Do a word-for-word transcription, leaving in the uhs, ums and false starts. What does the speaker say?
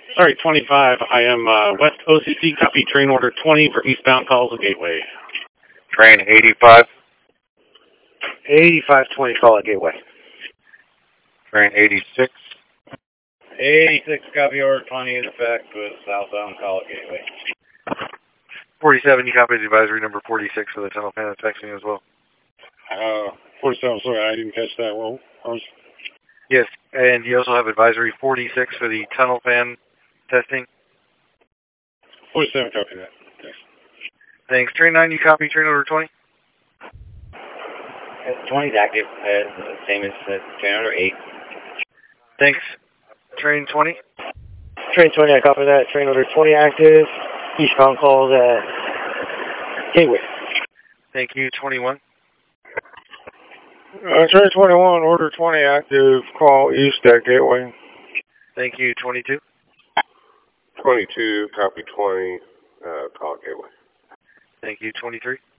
Sorry, twenty-five. I am uh, West O C C, copy train order twenty for eastbound calls at Gateway. Train eighty-five. eighty-five twenty, call at Gateway. Train eighty-six. eighty-six, copy order twenty in effect with southbound call at Gateway. forty-seven, you copy the advisory number forty-six for the tunnel fan inspection as well. Uh, forty-seven, sorry, I didn't catch that one. I was... Yes, and you also have advisory forty-six for the tunnel fan testing. forty-seven, copy that. Thanks. Thanks. Train nine, you copy train order twenty? twenty is active, uh, same as uh, train order eight. Thanks. Train twenty? Train twenty, I copy that. Train order twenty active. Eastbound calls at Gateway. Thank you. twenty-one? Uh, train twenty-one, order twenty active, call east at Gateway. Thank you. twenty-two? twenty-two, copy twenty, uh, call at Gateway. Thank you. twenty-three?